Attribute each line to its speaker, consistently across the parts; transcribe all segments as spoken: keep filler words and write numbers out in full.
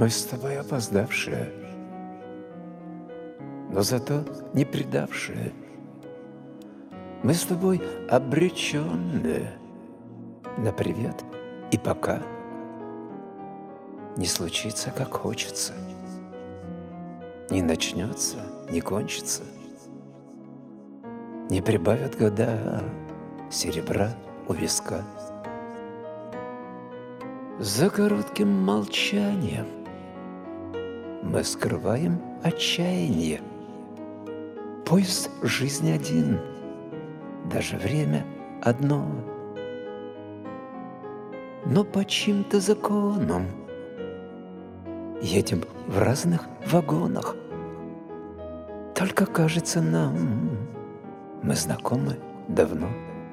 Speaker 1: Мы с тобой опоздавшие, но зато не предавшие. Мы с тобой обреченные на привет и пока. Не случится, как хочется, не начнется, не кончится. Не прибавят года серебра у виска. За коротким молчанием мы скрываем отчаяние. Поезд жизни один, даже время одно. Но по чьим-то законам едем в разных вагонах. Только кажется нам, мы знакомы давно.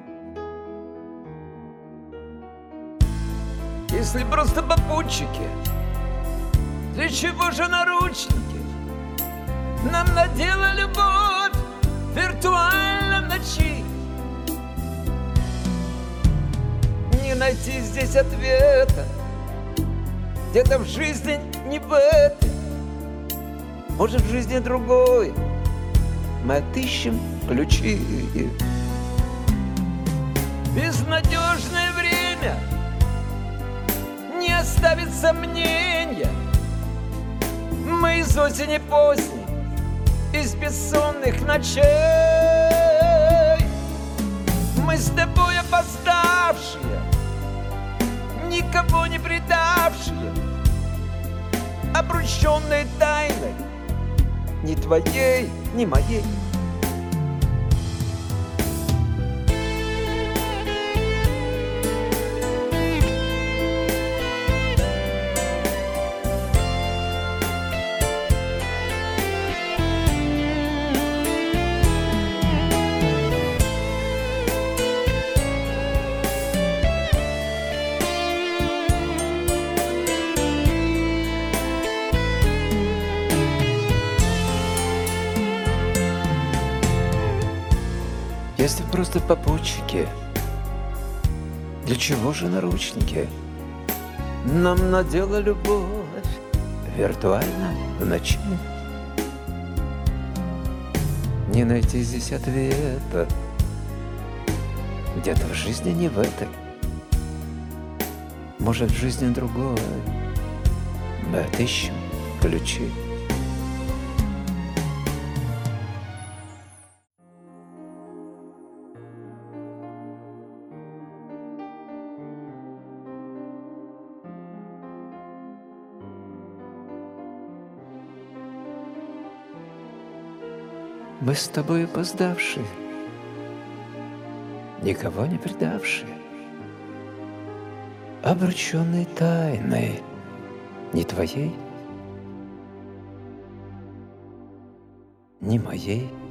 Speaker 2: Если просто попутчики, для чего же наручники? Нам надела любовь виртуально в ночи. Не найти здесь ответа, где-то в жизни не в этой, может, в жизни другой. Мы отыщем ключи. Безнадежное время не оставит сомнения. Мы из осени поздней, из бессонных ночей. Мы с тобой опоздавшие, никого не предавшие, обрученные тайной, ни твоей, ни моей.
Speaker 1: Если просто попутчики, для чего же наручники?
Speaker 2: Нам надела любовь
Speaker 1: Виртуально в ночи. Не найти здесь ответа, где-то в жизни не в этой, может, в жизни другой. Мы отыщем ключи. Мы с тобой опоздавшие, никого не предавшие, обрученные тайной, ни твоей, ни моей.